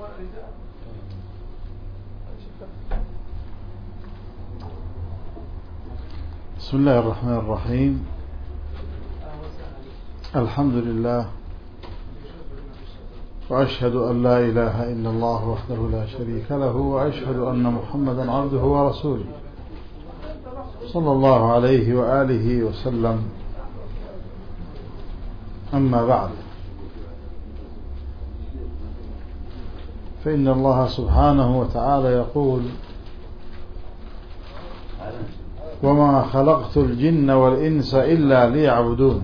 بسم الله الرحمن الرحيم. الحمد لله، وأشهد أن لا إله إلا الله وحده لا شريك له، وأشهد أن محمدا عبده ورسوله صلى الله عليه وآله وسلم. أما بعد، فإن الله سبحانه وتعالى يقول: وما خلقت الجن والإنس إلا ليعبدون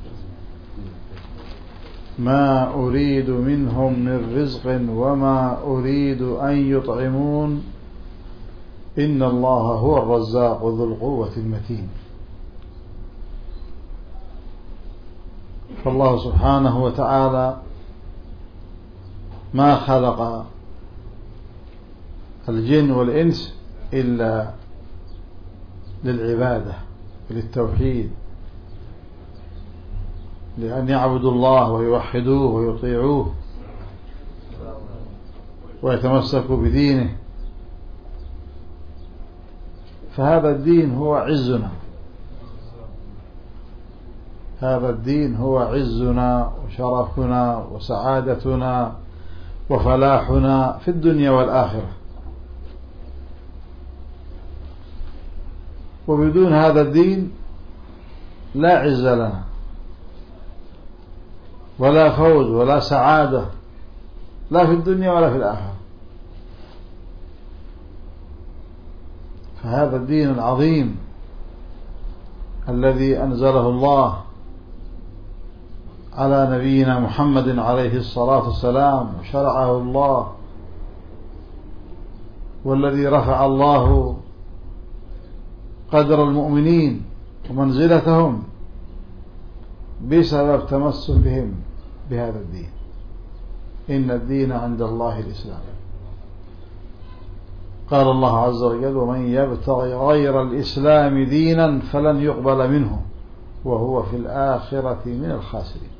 ما أريد منهم من رزق وما أريد أن يطعمون إن الله هو الرزاق ذو القوة المتين. فالله سبحانه وتعالى ما خلق الجن والإنس إلا للعبادة وللتوحيد، لأن يعبدوا الله ويوحدوه ويطيعوه ويتمسكوا بدينه. فهذا الدين هو عزنا، هذا الدين هو عزنا وشرفنا وسعادتنا وفلاحنا في الدنيا والآخرة. وبدون هذا الدين لا عز لنا ولا فوز ولا سعادة، لا في الدنيا ولا في الآخرة. فهذا الدين العظيم الذي أنزله الله على نبينا محمد عليه الصلاة والسلام وشرعه الله، والذي رفع الله قدر المؤمنين ومنزلتهم بسبب تمسكهم بهذا الدين. إن الدين عند الله الإسلام. قال الله عز وجل: ومن يبتغي غير الإسلام دينا فلن يقبل منه وهو في الآخرة من الخاسرين.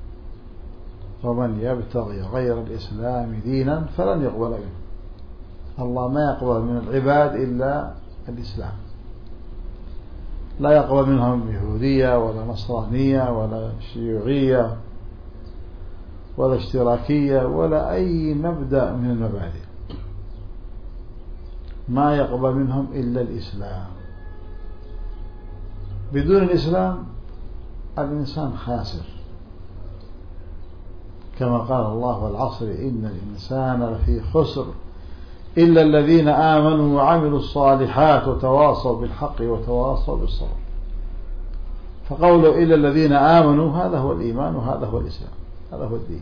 ومن يبتغي غير الإسلام دينا فلن يقبل منه. الله ما يقبل من العباد إلا الإسلام، لا يقبل منهم يهودية ولا نصرانية ولا شيوعية ولا اشتراكية ولا أي مبدأ من المبادئ. ما يقبل منهم إلا الإسلام. بدون الإسلام الإنسان خاسر، كما قال الله: والعصر إن الإنسان لفي خسر إلا الذين آمنوا وعملوا الصالحات وتواصوا بالحق وتواصوا بالصبر. فقوله إلا الذين آمنوا هذا هو الإيمان وهذا هو الإسلام، هذا هو الدين.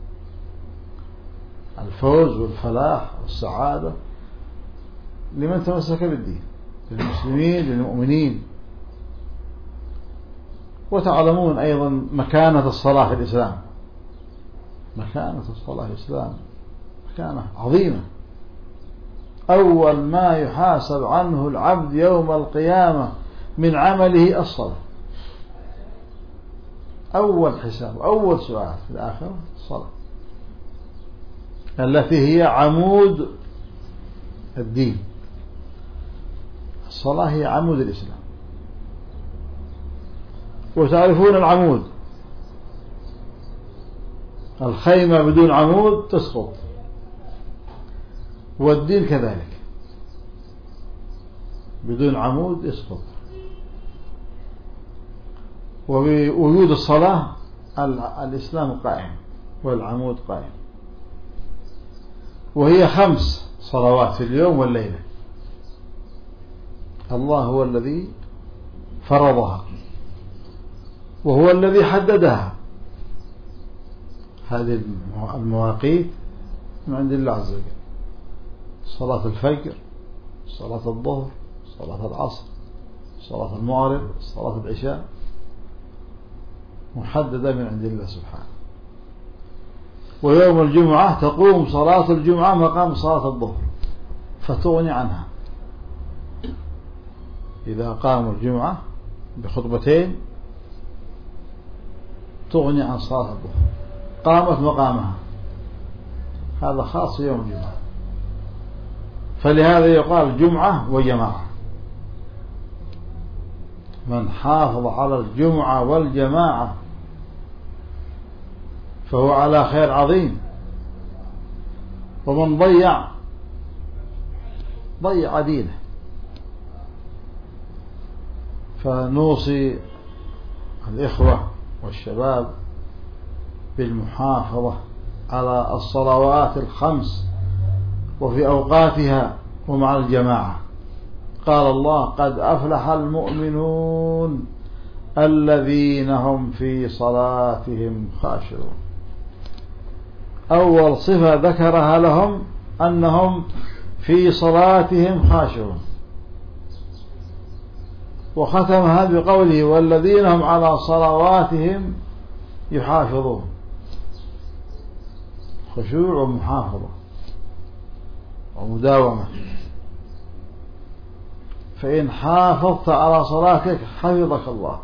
الفوز والفلاح والسعادة لمن تمسك بالدين، للمسلمين للمؤمنين. وتعلمون أيضا مكانة الصلاة في الإسلام، مكانة الصلاة في الإسلام مكانة عظيمة. أول ما يحاسب عنه العبد يوم القيامة من عمله الصلاة. أول حساب، أول سؤال في الآخرة الصلاة، التي هي عمود الدين. الصلاة هي عمود الإسلام. وتعرفون العمود، الخيمة بدون عمود تسقط، والدين كذلك بدون عمود يسقط. وبوجود الصلاة الإسلام قائم والعمود قائم. وهي 5 صلوات في اليوم والليلة. الله هو الذي فرضها وهو الذي حددها. هذه المواقيت من عند الله عز وجل: صلاة الفجر، صلاة الظهر، صلاة العصر، صلاة المغرب، صلاة العشاء، محددة من عند الله سبحانه. ويوم الجمعة تقوم صلاة الجمعة مقام صلاة الظهر فتغني عنها. إذا قاموا الجمعة بخطبتين تغني عن صلاة الظهر، قامت مقامها. هذا خاص يوم الجمعة، فلهذا يقال جمعة وجماعة. من حافظ على الجمعة والجماعة فهو على خير عظيم، ومن ضيع دينه. فنوصي الإخوة والشباب بالمحافظة على الصلوات الخمس وفي أوقاتها ومع الجماعة. قال الله: قد أفلح المؤمنون الذين هم في صلاتهم خاشعون. أول صفة ذكرها لهم أنهم في صلاتهم خاشعون، وختمها بقوله: والذين هم على صلواتهم يحافظون. خشوع ومحافظة ومداومة. فإن حافظت على صلاتك حفظك الله،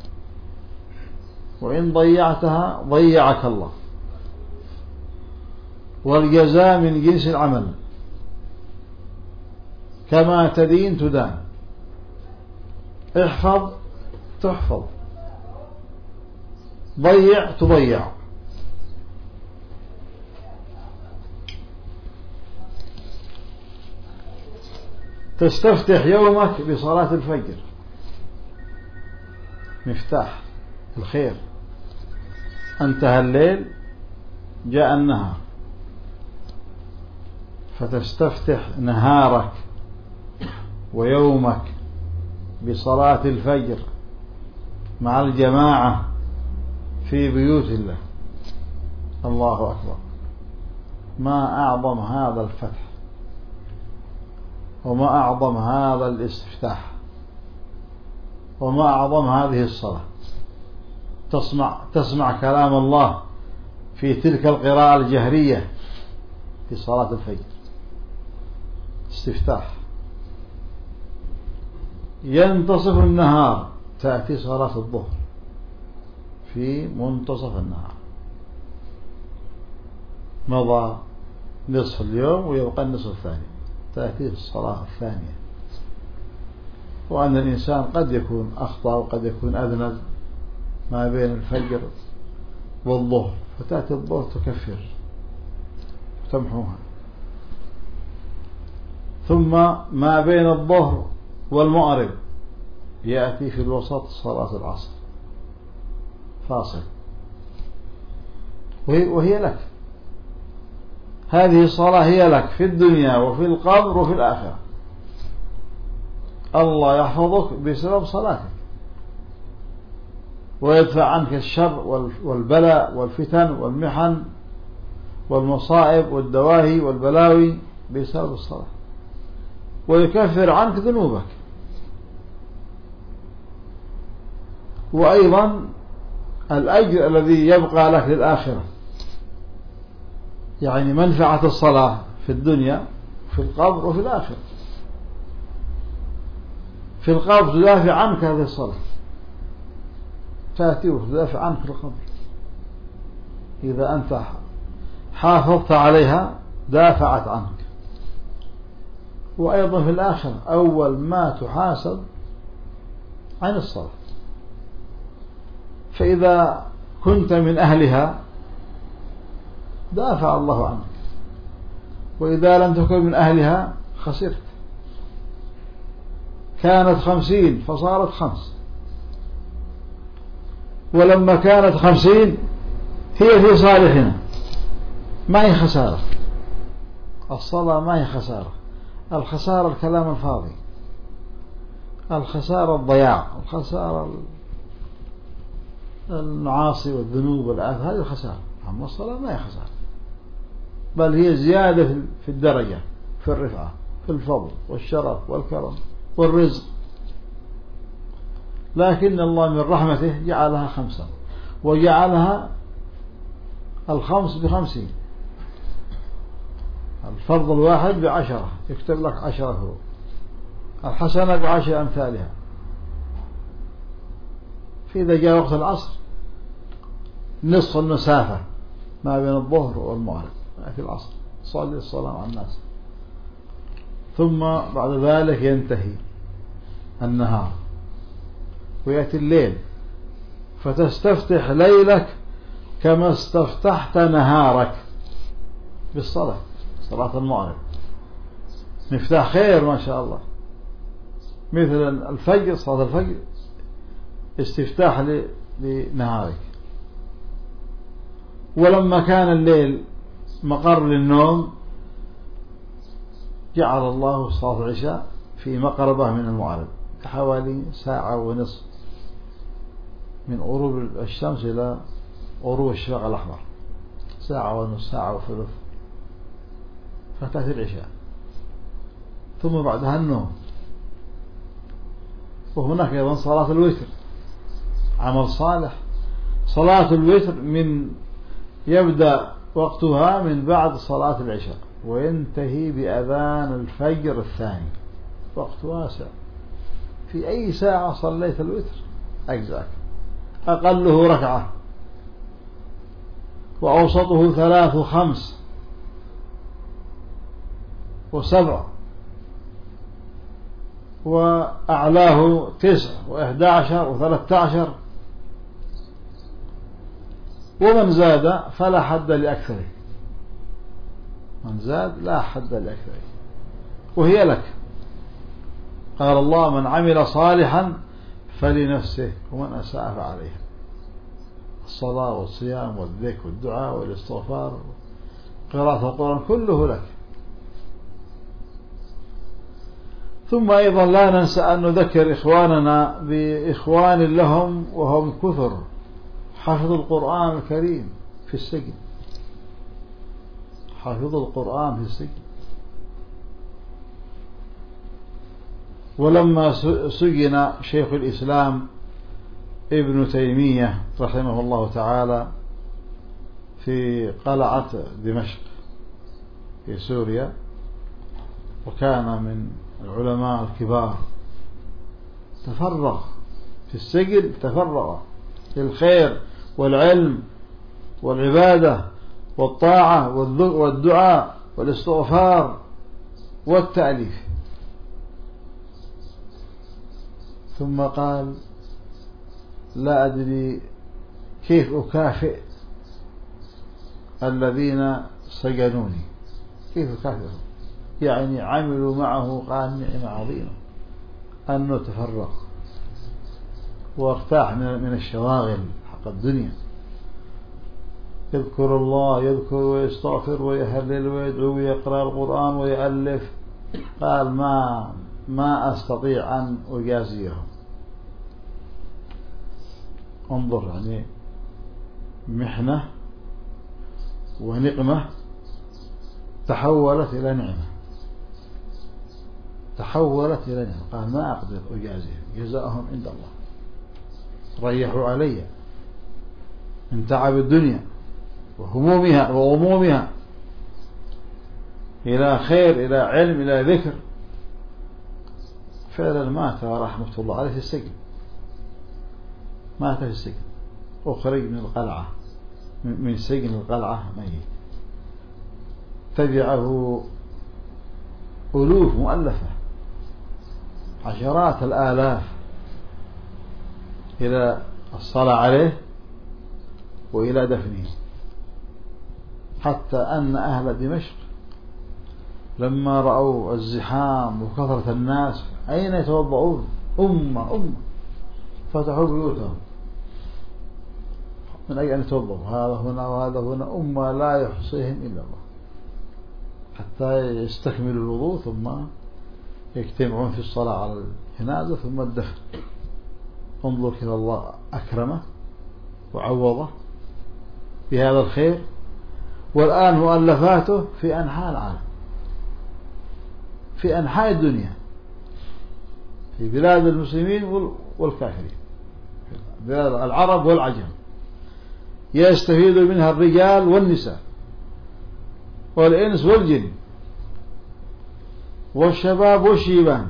وإن ضيعتها ضيعك الله. والجزاء من جنس العمل، كما تدين تدان. احفظ تحفظ، ضيع تضيع. تستفتح يومك بصلاة الفجر، مفتاح الخير. انتهى الليل جاء النهار، فتستفتح نهارك ويومك بصلاة الفجر مع الجماعة في بيوت الله. الله أكبر! ما أعظم هذا الفتح، وما أعظم هذا الاستفتاح، وما أعظم هذه الصلاة. تسمع كلام الله في تلك القراءة الجهرية في صلاة الفجر، استفتاح. ينتصف النهار، تأتي صلاة الظهر في منتصف النهار. مضى نصف اليوم ويبقى النصف الثاني، تأتي الصلاة الثانية. وأن الإنسان قد يكون أخطأ وقد يكون أذنب ما بين الفجر والظهر، فتأتي الظهر تكفر وتمحوها. ثم ما بين الظهر والمغرب يأتي في الوسط صلاة العصر، فاصل، وهي لك. هذه الصلاة هي لك في الدنيا وفي القبر وفي الآخرة. الله يحفظك بسبب صلاتك، ويدفع عنك الشر والبلاء والفتن والمحن والمصائب والدواهي والبلاوي بسبب الصلاة، ويكفر عنك ذنوبك. وأيضا الأجر الذي يبقى لك للآخرة، يعني منفعة الصلاة في الدنيا في القبر وفي الآخرة. في القبر تدافع عنك هذه الصلاة، تأتي وتدافع عنك في القبر. إذا أنت حافظت عليها دافعت عنك. وأيضا في الآخرة أول ما تحاسب عن الصلاة، فإذا كنت من أهلها دافع الله عنك، وإذا لم تكن من أهلها خسرت. كانت 50 فصارت 5، ولما كانت 50 هي في صالحنا، ما هي خسارة. الصلاة ما هي خسارة. الخسارة الكلام الفاضي، الخسارة الضياع، الخسارة المعاصي والذنوب والآثام، هذه الخسارة. أما الصلاة ما هي خسارة، بل هي زيادة في الدرجة، في الرفعة، في الفضل والشرف والكرم والرزق. لكن الله من رحمته جعلها 5، وجعلها 5 ب50. الفرض الواحد ب10 يكتب لك 10 فروض، الحسنة ب10 أمثالها. فإذا جاء وقت العصر نصف المسافة ما بين الظهر والمغرب في العصر، صلي الصلاة مع الناس. ثم بعد ذلك ينتهي النهار ويأتي الليل، فتستفتح ليلك كما استفتحت نهارك بالصلاة، صلاة المغرب مفتاح خير ما شاء الله، مثل الفجر، صلاة الفجر استفتاح لنهارك. ولما كان الليل مقر للنوم جعل الله صلاة العشاء في مقربة من المغرب حوالي ساعة ونصف، من غروب الشمس إلى غروب الشفق الأحمر، ساعة ونصف، ساعة وثلث، فتأتي العشاء، ثم بعدها النوم. وهناك أيضا صلاة الوتر، عمل صالح. صلاة الوتر من يبدأ وقتها من بعد صلاة العشاء وينتهي بأذان الفجر الثاني، وقت واسع. في أي ساعة صليت الوتر أجزاك، أقله ركعة وأوسطه 3 و5 و7 وأعلاه 9 و11 و13، ومن زاد فلا حد لأكثره، من زاد لا حد لأكثره، وهي لك. قال الله: من عمل صالحا فلنفسه ومن أساء فعليها. الصلاة والصيام والذكر والدعاء والاستغفار قراءة القرآن كله لك. ثم أيضا لا ننسى أن نذكر إخواننا بإخوان لهم وهم كثر حفظوا القرآن الكريم في السجن، حفظوا القرآن في السجن. ولما سجن شيخ الإسلام ابن تيمية رحمه الله تعالى في قلعة دمشق في سوريا، وكان من العلماء الكبار، تفرغ في السجن، تفرغ للخير والعلم والعبادة والطاعة والدعاء والاستغفار والتأليف. ثم قال: لا أدري كيف أكافئ الذين سجنوني، كيف أكافئهم؟ يعني عملوا معه، قال: نعمة عظيمة أنه تفرغ وارتاح من الشواغل حق الدنيا، يذكر الله، يذكر ويستغفر ويهلل ويدعو ويقرأ القرآن ويألف. قال: ما أستطيع أن أجازيهم. انظر، يعني محنة ونقمة تحولت إلى نعمة، تحولت إلى نعمة. قال: ما أقدر أجازيهم، جزاءهم عند الله، ريحوا علي من تعب الدنيا وهمومها وغمومها إلى خير، إلى علم، إلى ذكر. فعلا مات رحمة الله عليه في السجن، مات في السجن، أخرج من القلعة، من سجن القلعة ميت. تبعه ألوف مؤلفة، عشرات الآلاف، إلى الصلاة عليه وإلى دفنه، حتى أن أهل دمشق لما رأوا الزحام وكثرة الناس أين يتوضعون، أمة فتحوا بيوتهم من أجل أن يتوضعوا، هذا هنا وهذا هنا، أمة لا يحصيهم إلا الله، حتى يستكملوا الوضوء ثم يجتمعون في الصلاة على الجنازة ثم الدفن. انظر كيف الله أكرمه وعوضه بهذا الخير. والآن مؤلفاته في أنحاء العالم، في أنحاء الدنيا، في بلاد المسلمين والكافرين، بلاد العرب والعجم، يستفيد منها الرجال والنساء والإنس والجن والشباب والشيبان.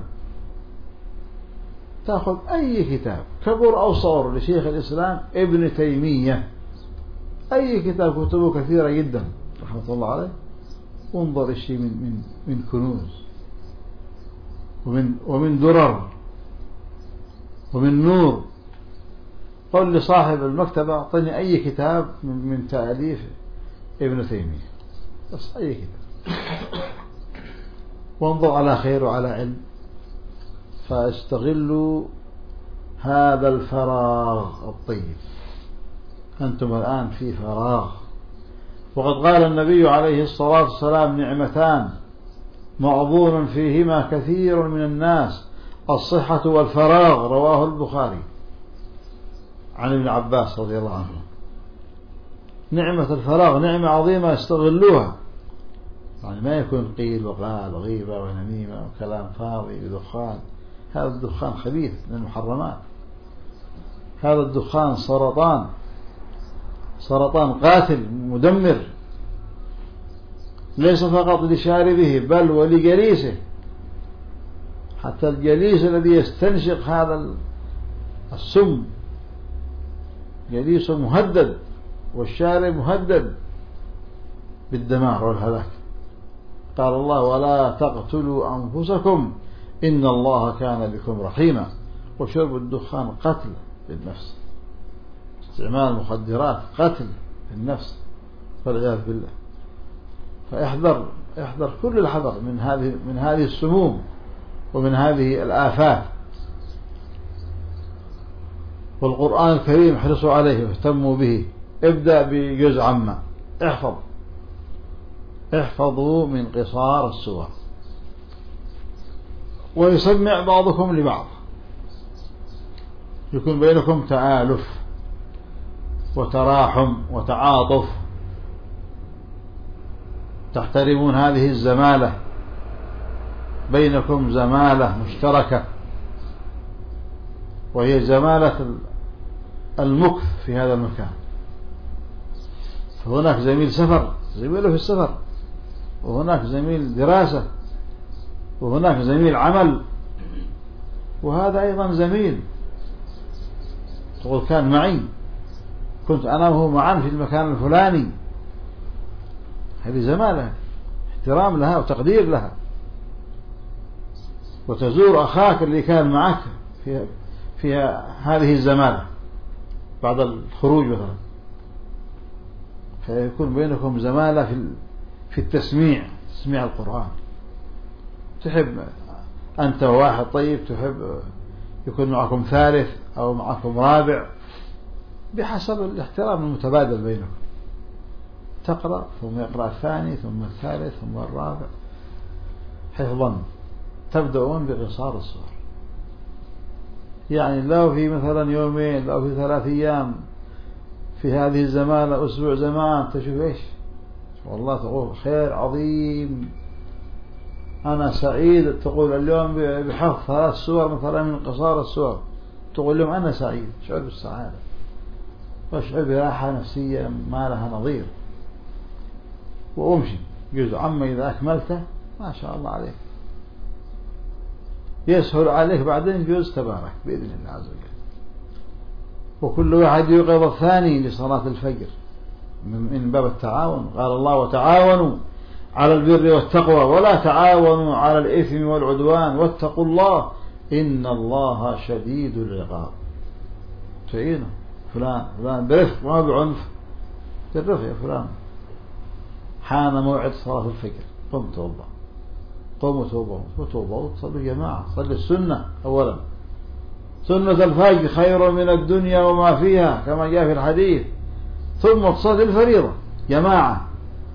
تأخذ أي كتاب كبر أو صغر لشيخ الإسلام ابن تيمية، أي كتاب، كتبه كثيرة جدا رحمة الله عليه، وانظر الشيء من كنوز ومن درر ومن نور. قل لصاحب المكتبة أعطني أي كتاب من تأليف ابن تيمية، بس أي كتاب، وانظر على خير وعلى علم. فاستغلوا هذا الفراغ الطيب. أنتم الآن في فراغ، وقد قال النبي عليه الصلاة والسلام: نعمتان مغبون فيهما كثير من الناس، الصحة والفراغ. رواه البخاري عن ابن عباس رضي الله عنه. نعمة الفراغ نعمة عظيمة، استغلوها. يعني ما يكون قيل وقال وغيبة ونميمة وكلام فاضي ودخان. هذا الدخان خبيث من المحرمات. هذا الدخان سرطان قاتل مدمر، ليس فقط لشاربه بل ولجليسه. حتى الجليس الذي يستنشق هذا السم جليس مهدد، والشارب مهدد بالدمار والهلاك. قال الله: ولا تقتلوا أنفسكم إن الله كان بكم رحيما. وشرب الدخان قتل للنفس، استعمال المخدرات قتل للنفس والعياذ بالله. فاحذر كل الحذر من هذه السموم ومن هذه الآفات. والقرآن الكريم احرصوا عليه واهتموا به. ابدأ بجزء عما، احفظوا من قصار السور، ويسمع بعضكم لبعض، يكون بينكم تآلف وتراحم وتعاطف، تحترمون هذه الزمالة، بينكم زمالة مشتركة، وهي زمالة المكث في هذا المكان. فهناك زميل سفر، زميله في السفر، وهناك زميل دراسة، وهناك زميل عمل، وهذا أيضا زميل. تقول: كان معي، كنت أنا وهو معا في المكان الفلاني. هذه زمالة، احترام لها وتقدير لها. وتزور أخاك اللي كان معك في هذه الزمالة بعد الخروج مثلا، فيكون بينكم زمالة في تسميع القرآن. تحب أنت واحد طيب، تحب يكون معكم ثالث أو معكم رابع، بحسب الاحترام المتبادل بينكم. تقرأ ثم يقرأ الثاني ثم الثالث ثم الرابع حفظا. تبدأون بقصار السور، يعني لو في مثلا يومين، لو في 3 أيام في هذه الزمالة، أسبوع زمان، تشوف إيش والله، تقول خير عظيم، أنا سعيد. تقول اليوم بحفظ 3 سور مثلا من قصار السور، تقول لهم أنا سعيد، شعور بالسعادة واشعر براحة نفسية ما لها نظير. وأمشي جزء عما إذا أكملته ما شاء الله عليك، يسهل عليك بعدين جزء تبارك بإذن الله عز وجل. وكل واحد يوقظ الثاني لصلاة الفجر من باب التعاون. قال الله: وتعاونوا على البر والتقوى ولا تعاونوا على الإثم والعدوان واتقوا الله إن الله شديد العقاب. تعينه فلان برفق ما بعنف، بالرفق يا فلان. حان موعد صلاة الفجر، قم توضأ وتصلوا جماعة. صلي السنة أولا، سنة الفجر خير من الدنيا وما فيها كما جاء في الحديث. ثم تصلي الفريضة جماعة،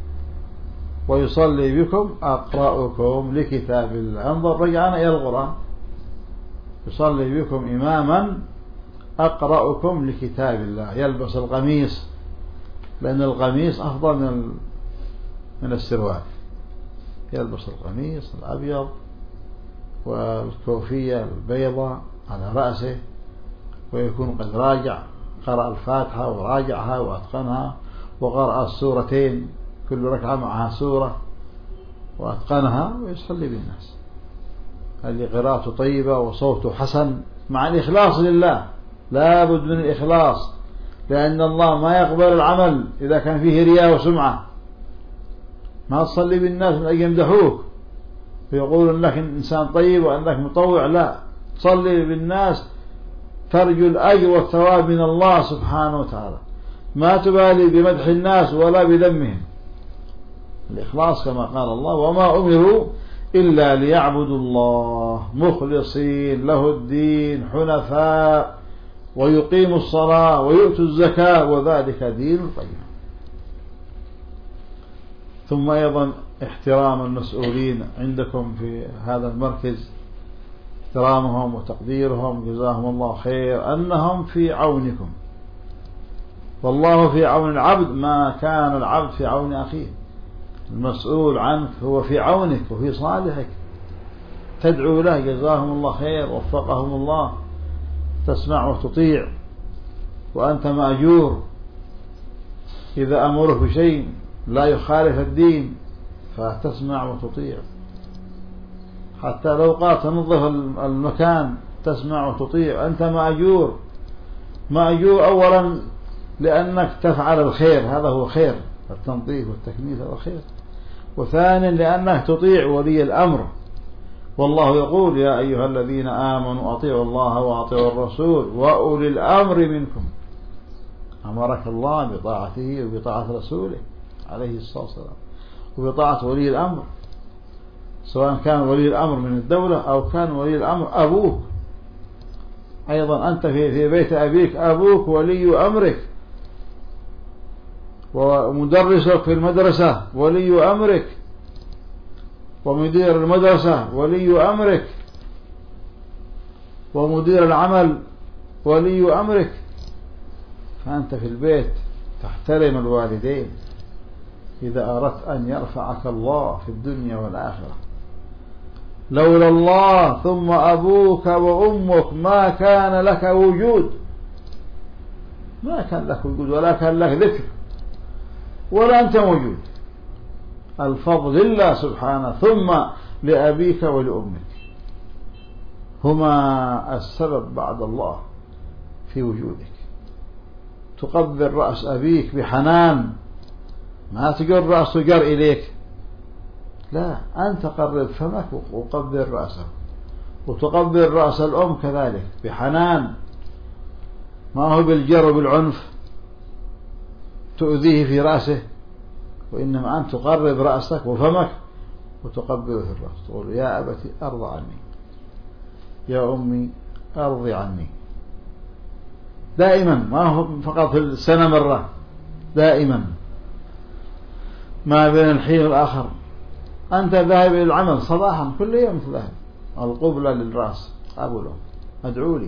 ويصلي بكم أقرأكم لكتاب الله. انظر، رجعنا إلى القرآن. يصلي بكم إماما أقرأكم لكتاب الله. يلبس القميص، لأن القميص أفضل من السروال. يلبس القميص الأبيض والكوفية البيضاء على رأسه، ويكون قد قرأ الفاتحة وراجعها وأتقنها، وقرأ السورتين كل ركعة معها سورة وأتقنها، ويصلي بالناس. هذه قراءته طيبة وصوته حسن مع الإخلاص لله. لا بد من الإخلاص، لأن الله ما يقبل العمل إذا كان فيه رياء وسمعة. ما تصلي بالناس من أجل يمدحوك ويقولون أنك إنسان طيب وأنك مطوع، لا، تصلي بالناس ترجو الأجر والثواب من الله سبحانه وتعالى، ما تبالي بمدح الناس ولا بذمهم. الإخلاص كما قال الله: وما أمروا إلا ليعبدوا الله مخلصين له الدين حنفاء ويقيموا الصلاة ويؤتوا الزكاة وذلك دين القيم. ثم أيضا احترام المسؤولين عندكم في هذا المركز، احترامهم وتقديرهم جزاهم الله خير، أنهم في عونكم، والله في عون العبد ما كان العبد في عون أخيه. المسؤول عنك هو في عونك وفي صالحك، تدعو له جزاهم الله خير وفقهم الله، تسمع وتطيع وأنت مأجور. إذا أمره بشيء لا يخالف الدين فتسمع وتطيع، حتى لو قال تنظف المكان تسمع وتطيع، أنت مأجور. مأجور أولا لأنك تفعل الخير، هذا هو خير، التنظيف والتكنيس هذا خير. وثانيا لأنك تطيع ولي الأمر، والله يقول: يا أيها الذين آمنوا أطيعوا الله وأطيعوا الرسول وأولي الأمر منكم. أمرك الله بطاعته وبطاعة رسوله عليه الصلاة والسلام وبطاعة ولي الأمر، سواء كان ولي الأمر من الدولة أو كان ولي الأمر أبوك. أيضا أنت في بيت أبيك أبوك ولي أمرك، ومدرسك في المدرسة ولي أمرك، ومدير المدرسة ولي أمرك، ومدير العمل ولي أمرك. فأنت في البيت تحترم الوالدين إذا أردت أن يرفعك الله في الدنيا والآخرة. لولا الله ثم أبوك وأمك ما كان لك وجود، ما كان لك وجود ولا كان لك ذكر ولا أنت موجود. الفضل لله سبحانه، ثم لأبيك ولأمك، هما السبب بعد الله في وجودك. تقبل رأس أبيك بحنان، ما تقر رأسه جر إليك، لا، أنت قرب فمك وقبل رأسه، وتقبل رأس الأم كذلك بحنان، ما هو بالجر وبالعنف تؤذيه في رأسه، وإنما أن تقرب رأسك وفمك وتقبله في الرأس، تقول: يا أبتي أرضى عني، يا أمي أرضي عني. دائما، ما هو فقط في السنة مرة، دائما ما بين الحين والآخر. أنت ذاهب إلى العمل صباحا كل يوم تذهب، القبلة للرأس، قابله: أدعوا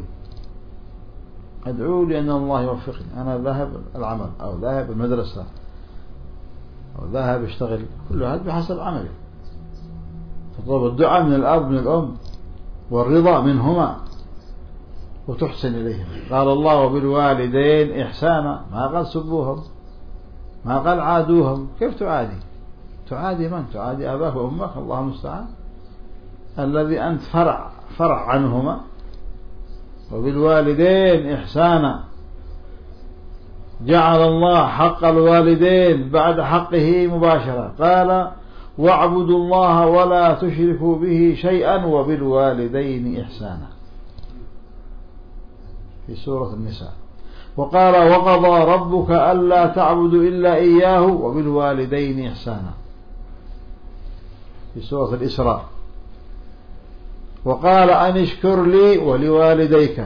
لي أن الله يوفقني، أنا ذاهب العمل أو ذاهب المدرسة أو ذاهب اشتغل، كل هذا بحسب عمله. تطلب الدعاء من الأب من الأم والرضا منهما وتحسن إليهم. قال الله: وبالوالدين إحسانا، ما قال سبوهم، ما قال عادوهم. كيف تعادي؟ تعادي من؟ تعادي أباك وأمك، الله المستعان، الذي أنت فرع عنهما. وبالوالدين إحسانا، جعل الله حق الوالدين بعد حقه مباشرة، قال: واعبدوا الله ولا تشركوا به شيئا وبالوالدين إحسانا في سورة النساء. وقال: وقضى ربك ألا تعبدوا إلا إياه وبالوالدين إحسانا في سورة الإسراء. وقال: أن اشكر لي ولوالديك،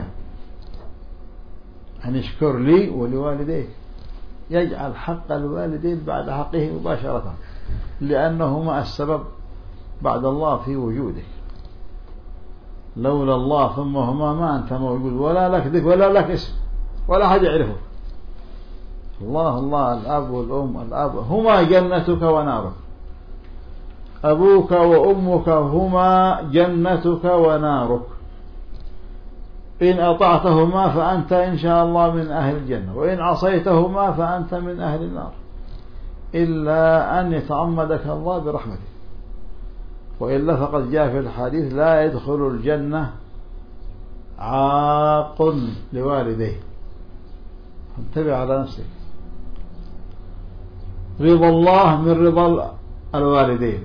أن اشكر لي ولوالديك، يجعل حق الوالدين بعد حقه مباشرة، لأنهما السبب بعد الله في وجودك. لولا الله ثم هما ما أنت موجود، ولا لك ذكر ولا لك اسم ولا حد يعرفه. الله الأب والأم، الأب هما جنتك ونارك، أبوك وأمك هما جنتك ونارك، إن أطعتهما فأنت إن شاء الله من أهل الجنة، وإن عصيتهما فأنت من أهل النار، إلا أن يتعمدك الله برحمته، وإلا فقد جاء في الحديث: لا يدخل الجنة عاق لوالديه. فانتبه على نفسك. رضا الله من رضا الوالدين.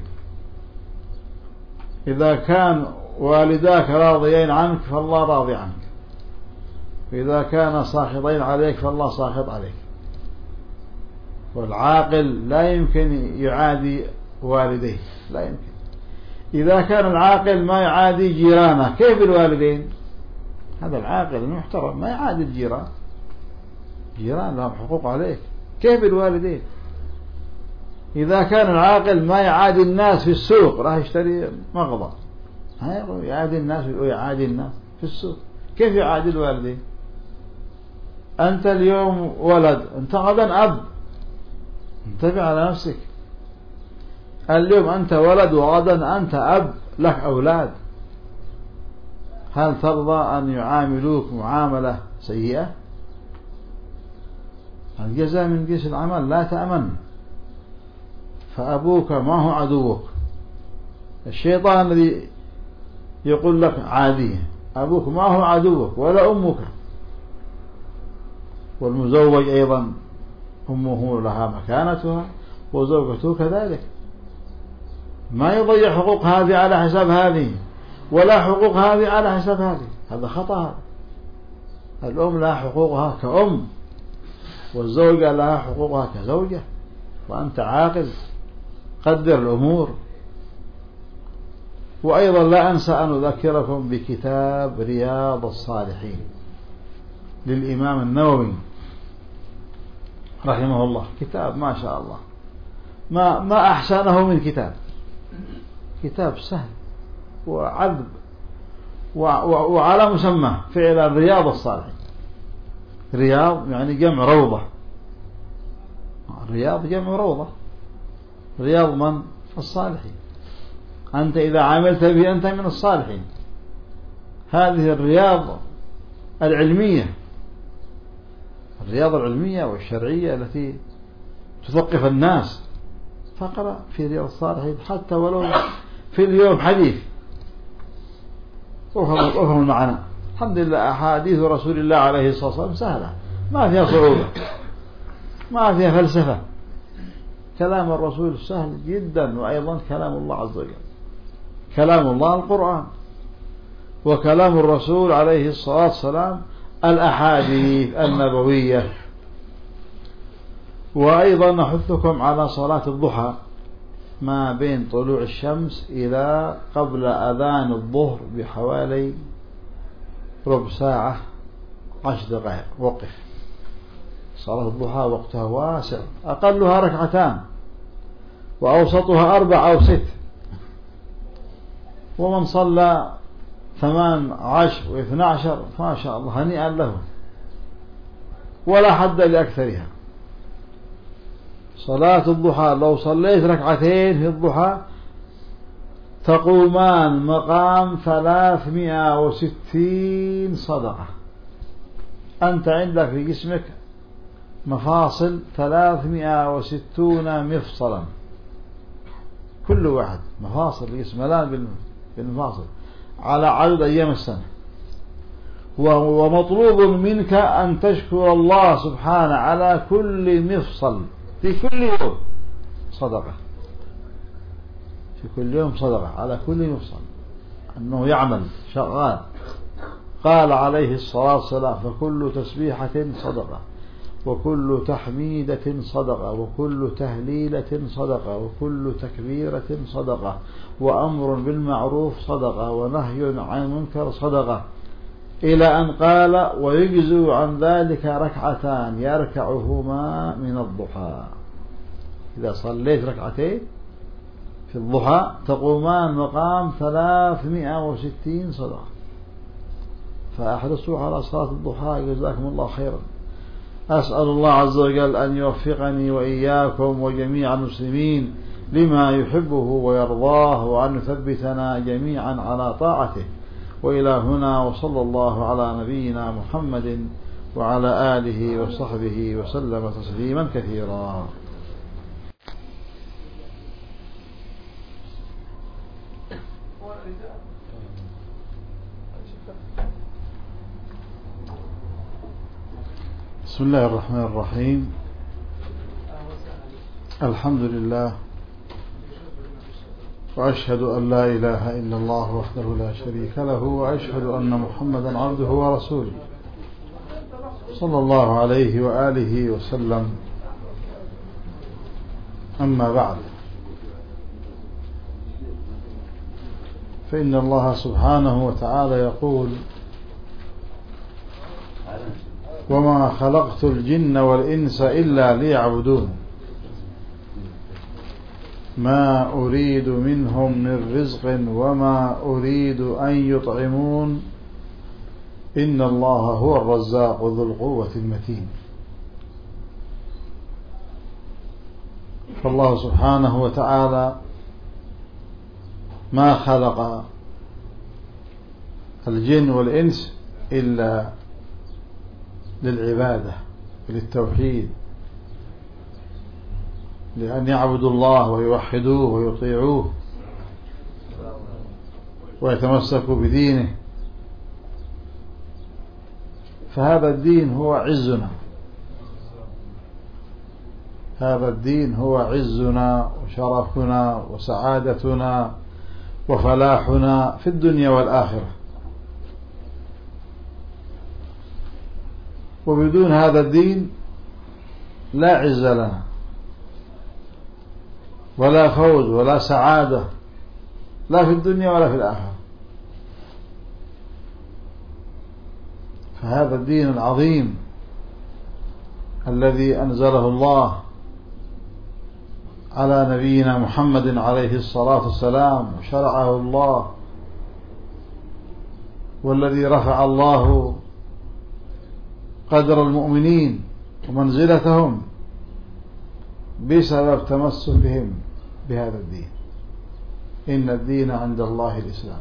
إذا كان والداك راضيين عنك فالله راضي عنك، وإذا كان ساخطين عليك فالله ساخط عليك. والعاقل لا يمكن يعادي والديه، لا يمكن. إذا كان العاقل ما يعادي جيرانه كيف الوالدين؟ هذا العاقل المحترم ما يعادي الجيران، جيران لهم حقوق عليك، كيف الوالدين؟ إذا كان العاقل ما يعادي الناس في السوق، راح يشتري مغضى، يعادي الناس ويعادي الناس في السوق، كيف يعادي الوالدين؟ أنت اليوم ولد، أنت غدا أب، انتبه على نفسك. اليوم أنت ولد وغدا أنت أب، لك أولاد، هل ترضى أن يعاملوك معاملة سيئة؟ الجزاء من جنس العمل، لا تأمن. فأبوك ما هو عدوك، الشيطان الذي يقول لك عاديه، أبوك ما هو عدوك ولا أمك. والمزوج أيضا أمه لها مكانتها وزوجته كذلك، ما يضيع حقوق هذه على حساب هذه ولا حقوق هذه على حساب هذه، هذا خطأ. الأم لها حقوقها كأم، والزوجة لها حقوقها كزوجة، وأنت عاقل قدر الأمور. وأيضا لا أنسى أن أذكركم بكتاب رياض الصالحين للإمام النووي رحمه الله، كتاب ما شاء الله ما أحسنه من كتاب سهل وعذب وعلى مسمى فعلا رياض الصالحين. رياض يعني جمع روضة، رياض جمع روضة، رياض من؟ الصالحين. أنت إذا عملت به أنت من الصالحين. هذه الرياض العلمية، الرياض العلمية والشرعية التي تثقف الناس، فقرأ في رياض الصالحين حتى ولو في اليوم حديث وفهم المعنى. الحمد لله أحاديث رسول الله عليه الصلاة والسلام سهلة، ما فيها صعوبة، ما فيها فلسفة، كلام الرسول سهل جدا. وأيضا كلام الله عز وجل، كلام الله القرآن، وكلام الرسول عليه الصلاة والسلام الأحاديث النبوية. وأيضا نحثكم على صلاة الضحى ما بين طلوع الشمس إلى قبل أذان الظهر بحوالي ربع ساعة 10 دقائق، وقف. صلاة الضحى وقتها واسع، أقلها 2 وأوسطها 4 أو 6، ومن صلى 8 10 و12 ما شاء الله هنيئا له، ولا حد لأكثرها. صلاة الضحى لو صليت 2 في الضحى تقومان مقام 360 صدقة. أنت عندك في جسمك مفاصل 360 مفصلا، كل واحد مفاصل الجسم ملان بالمفاصل على عدد أيام السنة. ومطلوب منك أن تشكر الله سبحانه على كل مفصل، في كل يوم صدقة، في كل يوم صدقة على كل مفصل، أنه يعمل شغال. قال عليه الصلاة والسلام: فكل تسبيحة صدقة، وكل تحميدة صدقة، وكل تهليلة صدقة، وكل تكبيرة صدقة، وأمر بالمعروف صدقة، ونهي عن المنكر صدقة، إلى أن قال: ويجزء عن ذلك 2 يركعهما من الضحى. إذا صليت 2 في الضحى تقومان مقام 360 صدقة. فأحرصوا على صلاة الضحى، جزاكم الله خيرا. أسأل الله عز وجل أن يوفقني وإياكم وجميع المسلمين لما يحبه ويرضاه، وأن يثبتنا جميعا على طاعته. وإلى هنا، وصلى الله على نبينا محمد وعلى آله وصحبه وسلم تسليما كثيرا. بسم الله الرحمن الرحيم. الحمد لله وأشهد أن لا إله إلا الله وحده لا شريك له وأشهد أن محمدا عبده ورسوله صلى الله عليه وآله وسلم. أما بعد، فإن الله سبحانه وتعالى يقول: وما خلقت الجن والإنس إلا ليعبدون ما أريد منهم من رزق وما أريد أن يطعمون إن الله هو الرزاق ذو القوة المتين. فالله سبحانه وتعالى ما خلق الجن والإنس إلا للعبادة وللتوحيد، لأن يعبدوا الله ويوحدوه ويطيعوه ويتمسكوا بدينه. فهذا الدين هو عزنا، هذا الدين هو عزنا وشرفنا وسعادتنا وفلاحنا في الدنيا والآخرة. وبدون هذا الدين لا عز لنا ولا فوز ولا سعادة، لا في الدنيا ولا في الآخرة. فهذا الدين العظيم الذي أنزله الله على نبينا محمد عليه الصلاة والسلام وشرعه الله، والذي رفع الله قدر المؤمنين ومنزلتهم بسبب تمسكهم بهذا الدين. إن الدين عند الله الإسلام.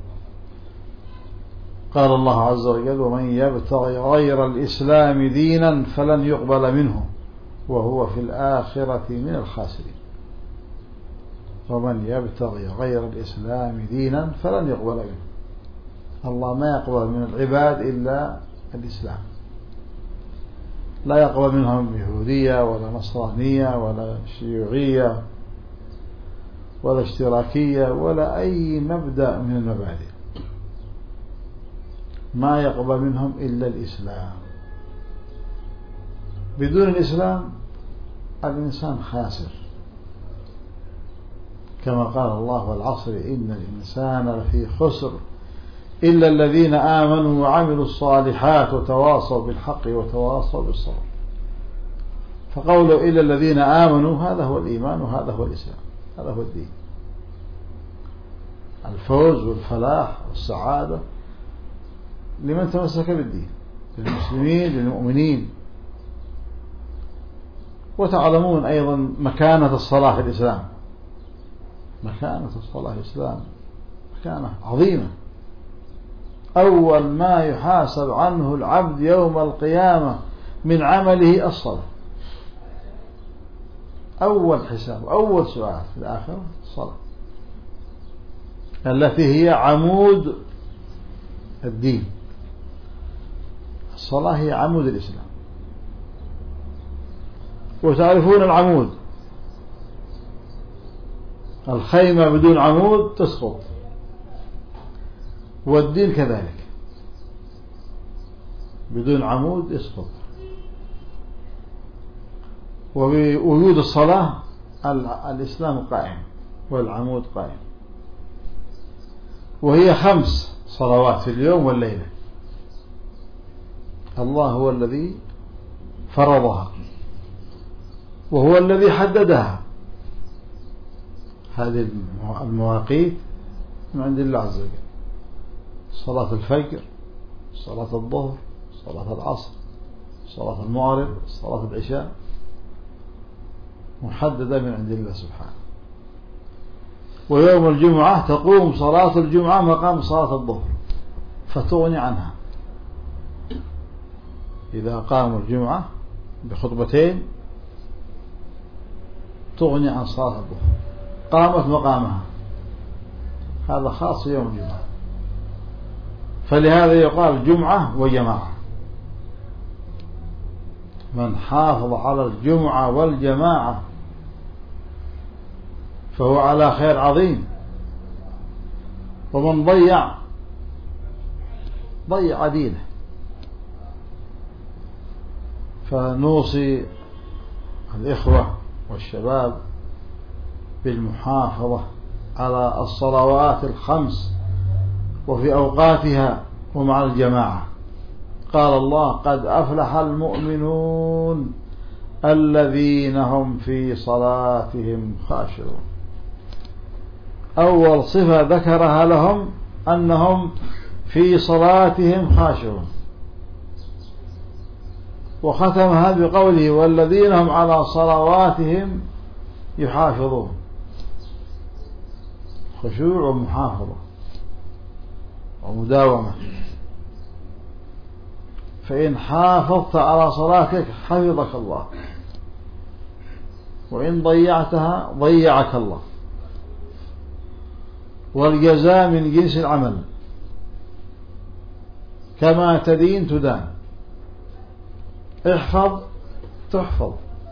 قال الله عز وجل: ومن يبتغي غير الإسلام دينا فلن يقبل منه وهو في الآخرة من الخاسرين. ومن يبتغي غير الإسلام دينا فلن يقبل منه. الله ما يقبل من العباد إلا الإسلام، لا يقبل منهم يهودية ولا نصرانية ولا شيوعية ولا اشتراكية ولا أي مبدأ من المبادئ. ما يقبل منهم إلا الإسلام. بدون الإسلام الإنسان خاسر، كما قال الله: والعصر إن الإنسان لفي خسر إلا الذين آمنوا وعملوا الصالحات وتواصوا بالحق وتواصوا بالصبر. فقوله إلا الذين آمنوا هذا هو الإيمان وهذا هو الإسلام، هذا هو الدين. الفوز والفلاح والسعادة لمن تمسك بالدين، للمسلمين للمؤمنين. وتعلمون أيضا مكانة الصلاة في الإسلام، مكانة الصلاة في الإسلام مكانة عظيمة. أول ما يحاسب عنه العبد يوم القيامة من عمله الصلاة. أول حساب، أول سؤال في الآخرة الصلاة، التي هي عمود الدين. الصلاة هي عمود الإسلام. وتعرفون العمود، الخيمة بدون عمود تسقط، والدين كذلك بدون عمود يسقط. وبوجود الصلاة الإسلام قائم والعمود قائم. وهي 5 صلوات في اليوم والليلة. الله هو الذي فرضها وهو الذي حددها. هذه المواقيت من عند الله عز وجل: صلاة الفجر، صلاة الظهر، صلاة العصر، صلاة المغرب، صلاة العشاء، محددة من عند الله سبحانه. ويوم الجمعة تقوم صلاة الجمعة مقام صلاة الظهر فتغني عنها. إذا قاموا الجمعة بخطبتين تغني عن صلاة الظهر، قامت مقامها. هذا خاص يوم الجمعة. فلهذا يقال جمعة وجماعة. من حافظ على الجمعة والجماعة فهو على خير عظيم. ومن ضيع دينه. فنوصي الإخوة والشباب بالمحافظة على الصلوات الخمس وفي أوقاتها ومع الجماعة. قال الله: قد أفلح المؤمنون الذين هم في صلاتهم خاشعون. أول صفة ذكرها لهم أنهم في صلاتهم خاشعون، وختمها بقوله: والذين هم على صلواتهم يحافظون. خشوع ومحافظة ومداومة. فإن حافظت على صلاتك حفظك الله، وإن ضيعتها ضيعك الله. والجزاء من جنس العمل، كما تدين تدان. احفظ تحفظ،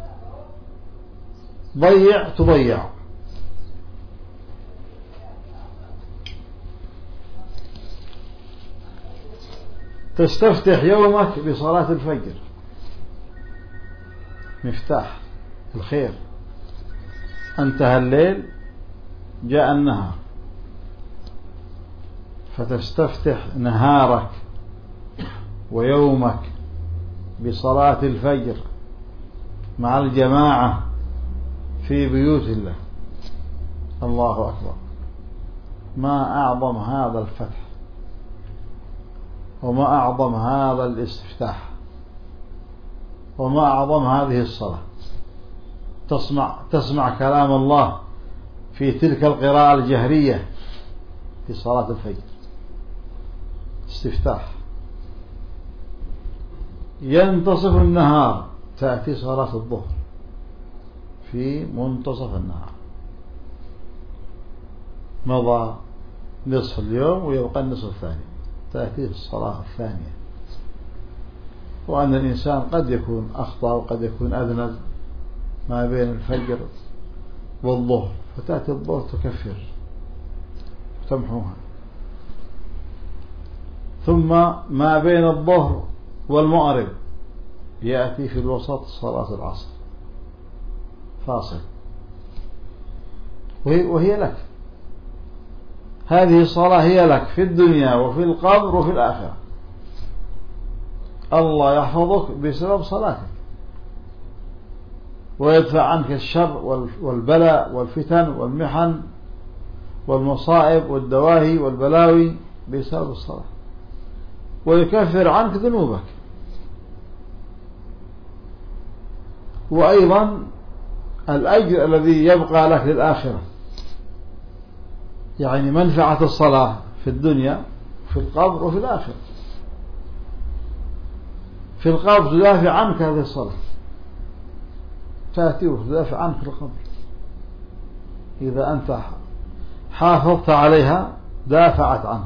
ضيع تضيع. تستفتح يومك بصلاة الفجر، مفتاح الخير. انتهى الليل جاء النهار، فتستفتح نهارك ويومك بصلاة الفجر مع الجماعة في بيوت الله. الله أكبر! ما أعظم هذا الفتح، وما أعظم هذا الاستفتاح، وما أعظم هذه الصلاة. تسمع كلام الله في تلك القراءة الجهرية في صلاة الفجر، استفتاح. ينتصف النهار، تأتي صلاة الظهر في منتصف النهار. مضى نصف اليوم ويبقى النصف الثاني، تأتي الصلاة الثانية. وأن الإنسان قد يكون أخطأ وقد يكون أذنب ما بين الفجر والظهر، فتأتي الظهر تكفر وتمحوها. ثم ما بين الظهر والمغرب يأتي في الوسط صلاة العصر، فاصل، وهي لك. هذه الصلاة هي لك في الدنيا وفي القبر وفي الآخرة. الله يحفظك بسبب صلاتك، ويدفع عنك الشر والبلاء والفتن والمحن والمصائب والدواهي والبلاوي بسبب الصلاة، ويكفر عنك ذنوبك. وأيضا الأجر الذي يبقى لك للآخرة، يعني منفعة الصلاة في الدنيا في القبر وفي الآخرة. في القبر تدافع عنك هذه الصلاة، تأتي وتدافع عنك في القبر. إذا أنت حافظت عليها دافعت عنك.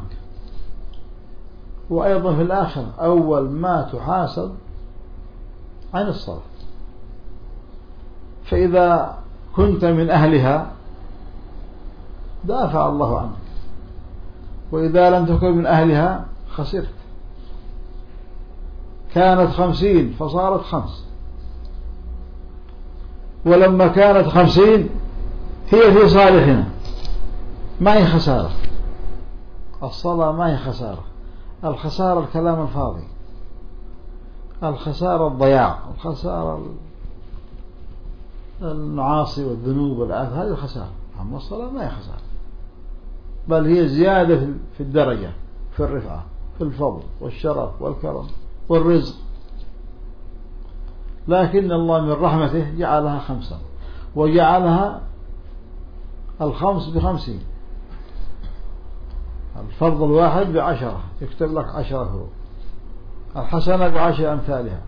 وأيضا في الآخرة أول ما تحاسب عن الصلاة. فإذا كنت من أهلها دافع الله عنك، وإذا لم تكن من أهلها خسرت. كانت 50 فصارت 5، ولما كانت 50 هي في صالحنا، ما هي خسارة. الصلاة ما هي خسارة. الخسارة الكلام الفاضي، الخسارة الضياع، الخسارة المعاصي والذنوب والآثام، هذه الخسارة. أما الصلاة ما هي خسارة، بل هي زيادة في الدرجة، في الرفعة، في الفضل والشرف والكرم والرزق. لكن الله من رحمته جعلها 5، وجعلها 5 ب50. الفرض الواحد ب10 يكتب لك 10 فروض، الحسنة ب10 أمثالها.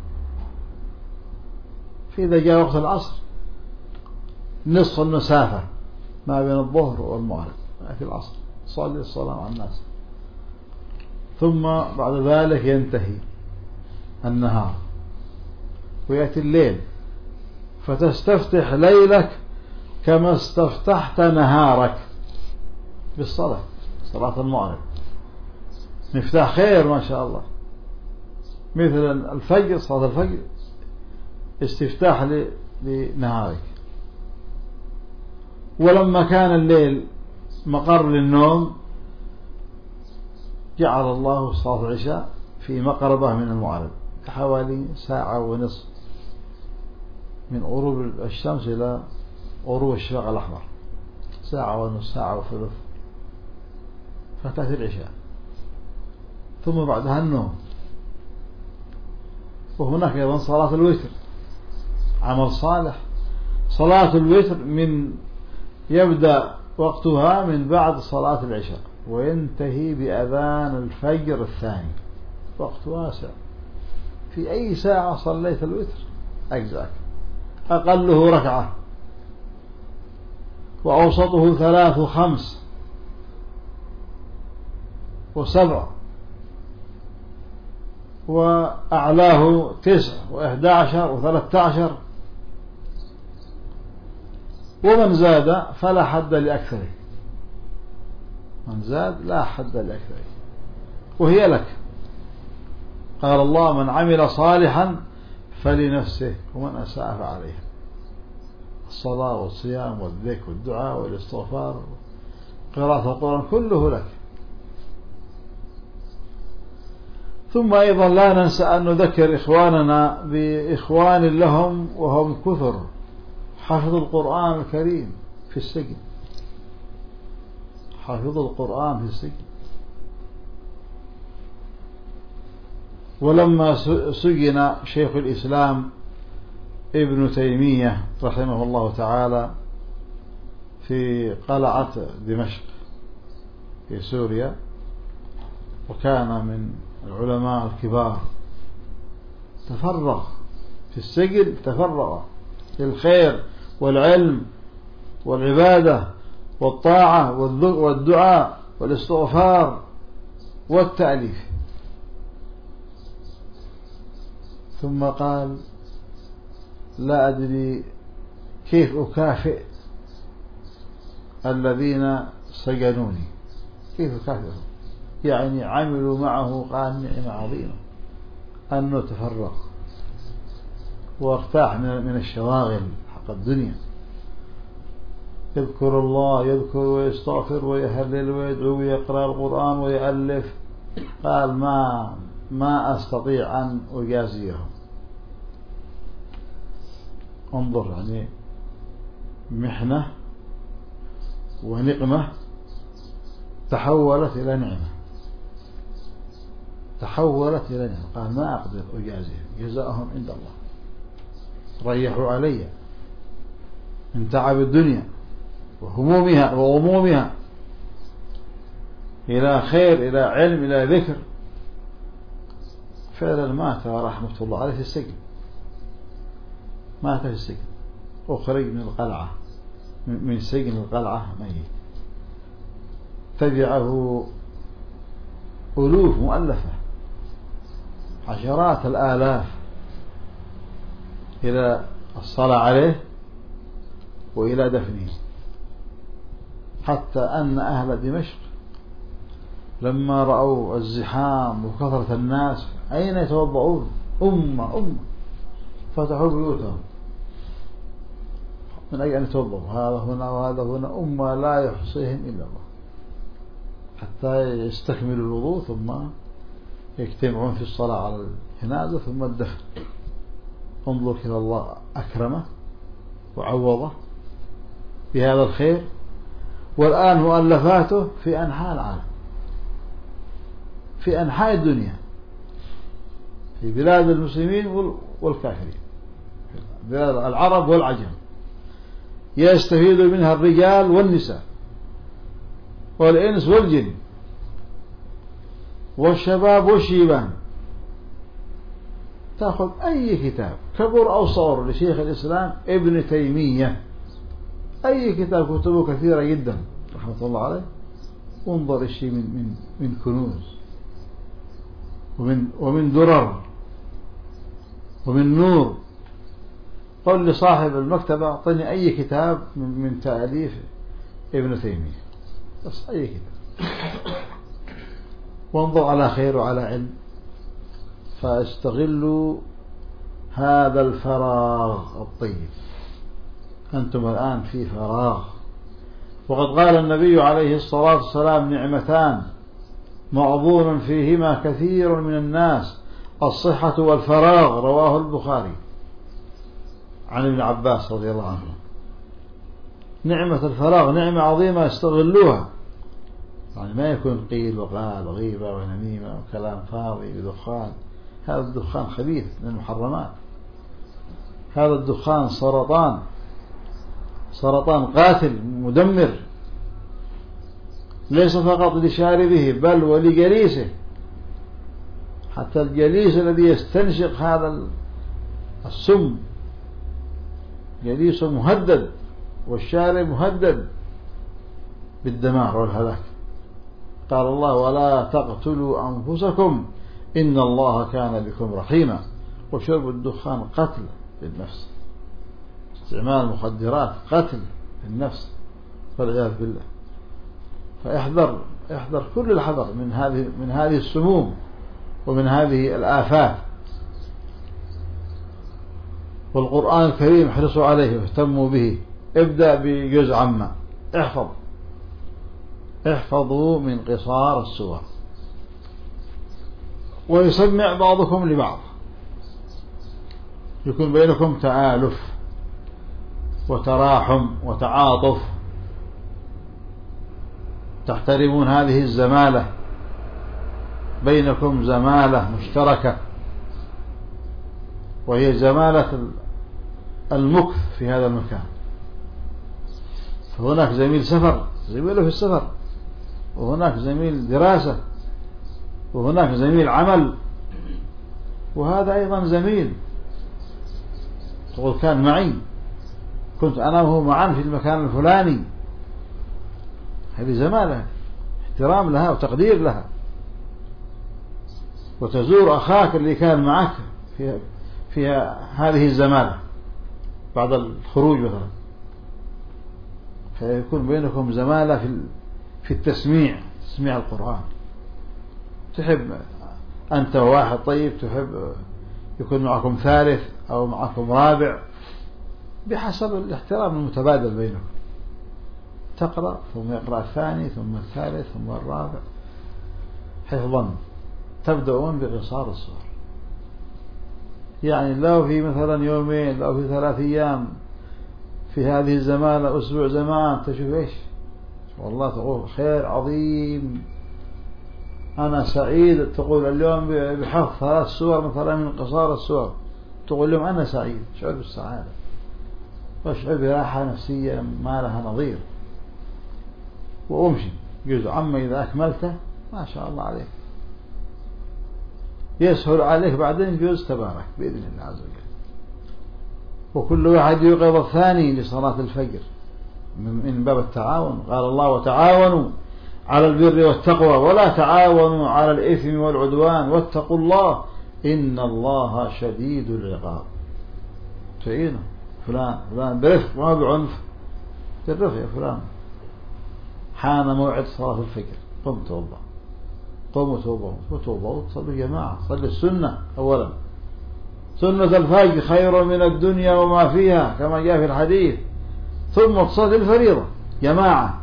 فإذا جاء وقت العصر نصف المسافة ما بين الظهر والمغرب في العصر، صلي الصلاة مع الناس. ثم بعد ذلك ينتهي النهار ويأتي الليل، فتستفتح ليلك كما استفتحت نهارك بالصلاة. صلاة المغرب مفتاح خير ما شاء الله، مثل الفجر، صلاة الفجر استفتاح لنهارك. ولما كان الليل مقر للنوم جعل الله صلاة العشاء في مقربة من المغرب حوالي ساعة ونصف، من غروب الشمس إلى غروب الشفق الأحمر، ساعة ونصف، ساعة وثلث، فتأتي العشاء ثم بعدها النوم. وهناك أيضا صلاة الوتر، عمل صالح. صلاة الوتر من يبدأ وقتها من بعد صلاة العشاء وينتهي بأذان الفجر الثاني، وقت واسع. في أي ساعة صليت الوتر أجزاك، أقله ركعة وأوسطه 3 و5 و7 وأعلاه 9 و11 و13، ومن زاد فلا حد لأكثره، من زاد لا حد لأكثره، وهي لك. قال الله: من عمل صالحا فلنفسه ومن أساء فعليها. الصلاة والصيام والذكر والدعاء والاستغفار، قراءة القرآن، كله لك. ثم أيضا لا ننسى أن نذكر إخواننا بإخوان لهم وهم كثر، حفظوا القرآن الكريم في السجن، حفظوا القرآن في السجن. ولما سجن شيخ الإسلام ابن تيمية رحمه الله تعالى في قلعة دمشق في سوريا، وكان من العلماء الكبار، تفرغ في السجن، تفرغ للخير والعلم والعبادة والطاعة والدعاء والاستغفار والتأليف. ثم قال: لا أدري كيف أكافئ الذين سجنوني، كيف أكافئهم؟ يعني عملوا معه، قال نعمة عظيمة أنه تفرغ وارتاح من الشواغل حق الدنيا، يذكر الله، يذكر ويستغفر ويهلل ويدعو ويقرأ القرآن ويألف. قال: ما أستطيع أن أجازيهم. انظر، يعني محنة ونقمة تحولت إلى نعمة، تحولت إلى نعمة. قال: ما أقدر أجازيهم، جزاءهم عند الله، ريحوا علي من تعب الدنيا وهمومها وغمومها إلى خير، إلى علم، إلى ذكر. فعلا مات رحمة الله عليه في السجن، مات في السجن، أخرج من القلعة، من سجن القلعة ميت. تبعه ألوف مؤلفة، عشرات الآلاف، إلى الصلاة عليه وإلى دفنه، حتى أن أهل دمشق لما رأوا الزحام وكثرة الناس أين يتوضعون، أمة فتحوا بيوتهم من أجل أن يتوضعوا، هذا هنا وهذا هنا، أمة لا يحصيهم إلا الله، حتى يستكملوا الوضوء ثم يجتمعون في الصلاة على الجنازة ثم الدفن. انظر كيف الله أكرمه وعوضه بهذا الخير. والآن مؤلفاته في أنحاء العالم، في أنحاء الدنيا، في بلاد المسلمين والكافرين، بلاد العرب والعجم، يستفيد منها الرجال والنساء والإنس والجن والشباب والشيبان. تأخذ أي كتاب كبر أو صغر لشيخ الإسلام ابن تيمية، أي كتاب، كتبه كثيرة جدا رحمة الله عليه، انظر الشيء من كنوز ومن درر ومن نور. قل لصاحب المكتبة: أعطني أي كتاب من تأليف ابن تيمية، بس أي كتاب. وانظر على خير وعلى علم، فاستغلوا هذا الفراغ الطيب. أنتم الآن في فراغ، وقد قال النبي عليه الصلاة والسلام: نعمتان مغبون فيهما كثير من الناس، الصحة والفراغ. رواه البخاري عن ابن عباس رضي الله عنه. نعمة الفراغ نعمة عظيمة، استغلوها. يعني ما يكون قيل وقال غيبة ونميمة وكلام فاضي ودخان. هذا الدخان خبيث من المحرمات. هذا الدخان سرطان قاتل مدمر، ليس فقط لشاربه بل ولجليسه. حتى الجليس الذي يستنشق هذا السم جليسه مهدد، والشارب مهدد بالدمار والهلاك. قال الله: ولا تقتلوا أنفسكم إن الله كان بكم رحيما. وشرب الدخان قتل للنفس، استعمال المخدرات قتل للنفس والعياذ بالله. فاحذر كل الحذر من هذه السموم ومن هذه الآفات. والقرآن الكريم احرصوا عليه واهتموا به. ابدأ بجزء عما، احفظوا من قصار السور، ويسمع بعضكم لبعض، يكون بينكم تآلف وتراحم وتعاطف، تحترمون هذه الزمالة، بينكم زمالة مشتركة، وهي زمالة المكث في هذا المكان. فهناك زميل سفر، زميله في السفر، وهناك زميل دراسة، وهناك زميل عمل، وهذا أيضا زميل. تقول كان معي، كنت أنا وهو معا في المكان الفلاني. هذه زمالة، احترام لها وتقدير لها. وتزور أخاك اللي كان معك في هذه الزمالة بعد الخروج مثلا، فيكون بينكم زمالة في تسميع القرآن. تحب أنت وواحد طيب، تحب يكون معكم ثالث أو معكم رابع، بحسب الاحترام المتبادل بينكم. تقرأ ثم يقرأ الثاني ثم الثالث ثم الرابع حفظا. تبدأون بقصار السور، يعني لو في مثلا يومين، لو في 3 أيام في هذه الزمالة، أسبوع زمان، تشوف إيش والله، تقول خير عظيم، أنا سعيد. تقول اليوم بحفظ 3 سور مثلا من قصار السور، تقول لهم أنا سعيد، شعور بالسعادة وشعور براحة نفسية ما لها نظير. وأمشي جزء عما إذا أكملته ما شاء الله عليك، يسهل عليك بعدين جزء تبارك بإذن الله عز وجل. وكل واحد يوقظ الثاني لصلاة الفجر من باب التعاون. قال الله: وتعاونوا على البر والتقوى ولا تعاونوا على الإثم والعدوان واتقوا الله إن الله شديد العقاب. تعينه فلان برفق ما بعنف، بالرفق يا فلان. حان موعد صلاة الفجر، قم وتوضأ وتصلي جماعة. صلي السنة أولا، سنة الفجر خير من الدنيا وما فيها كما جاء في الحديث. ثم تصلي الفريضة جماعة.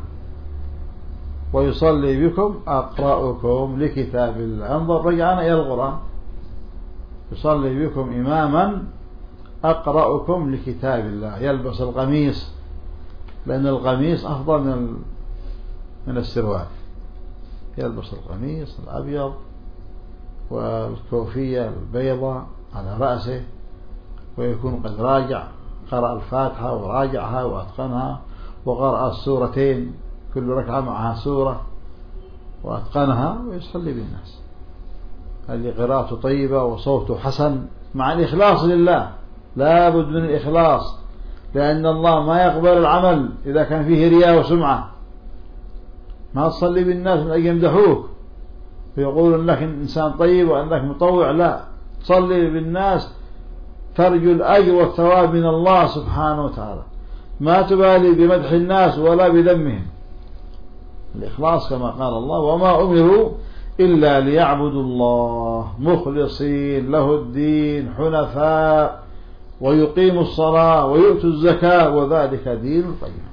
ويصلي بكم أقرأكم لكتاب الله. انظر، رجعنا إلى القرآن. يصلي بكم إماما أقرأكم لكتاب الله. يلبس القميص، لأن القميص أفضل من السروال. يلبس القميص الأبيض والكوفية البيضاء على رأسه، ويكون قد قرأ الفاتحة وراجعها وأتقنها، وقرأ السورتين كل ركعة معها سورة وأتقنها، ويصلي بالناس. هذه قراءته طيبة وصوته حسن مع الإخلاص لله. لا بد من الإخلاص، لأن الله ما يقبل العمل إذا كان فيه رياء وسمعة. ما تصلي بالناس من أجل يمدحوك ويقولون لك إنسان طيب وأنك مطوع، لا، تصلي بالناس ترجو الأجر والثواب من الله سبحانه وتعالى. ما تبالي بمدح الناس ولا بذمهم، الإخلاص كما قال الله: وما أمروا إلا ليعبدوا الله مخلصين له الدين حنفاء ويقيموا الصلاة ويؤتوا الزكاة وذلك دين القيم.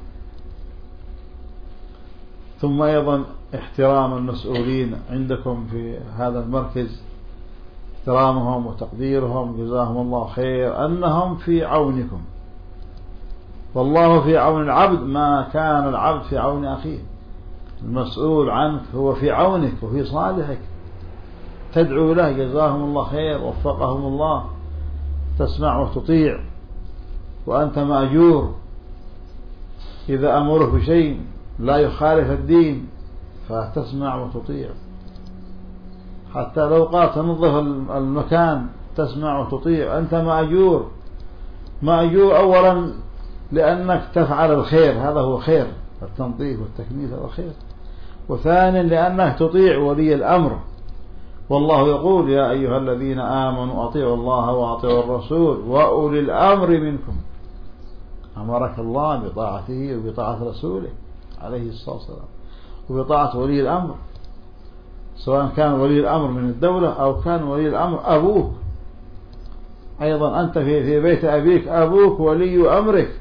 ثم أيضا احترام المسؤولين عندكم في هذا المركز، احترامهم وتقديرهم جزاهم الله خير، أنهم في عونكم، والله في عون العبد ما كان العبد في عون أخيه. المسؤول عنك هو في عونك وفي صالحك، تدعو له جزاهم الله خير وفقهم الله، تسمع وتطيع وأنت مأجور. إذا أمره بشيء لا يخالف الدين فتسمع وتطيع، حتى لو قال تنظف المكان تسمع وتطيع، أنت مأجور. مأجور أولا لأنك تفعل الخير، هذا هو خير، التنظيف والتكنيس هذا خير. وثانيا لأنك تطيع ولي الأمر، والله يقول: يا أيها الذين آمنوا أطيعوا الله وأطيعوا الرسول وأولي الأمر منكم. أمرك الله بطاعته وبطاعة رسوله عليه الصلاة والسلام، وبطاعة ولي الأمر، سواء كان ولي الأمر من الدولة أو كان ولي الأمر أبوك. أيضا أنت في بيت أبيك أبوك ولي أمرك،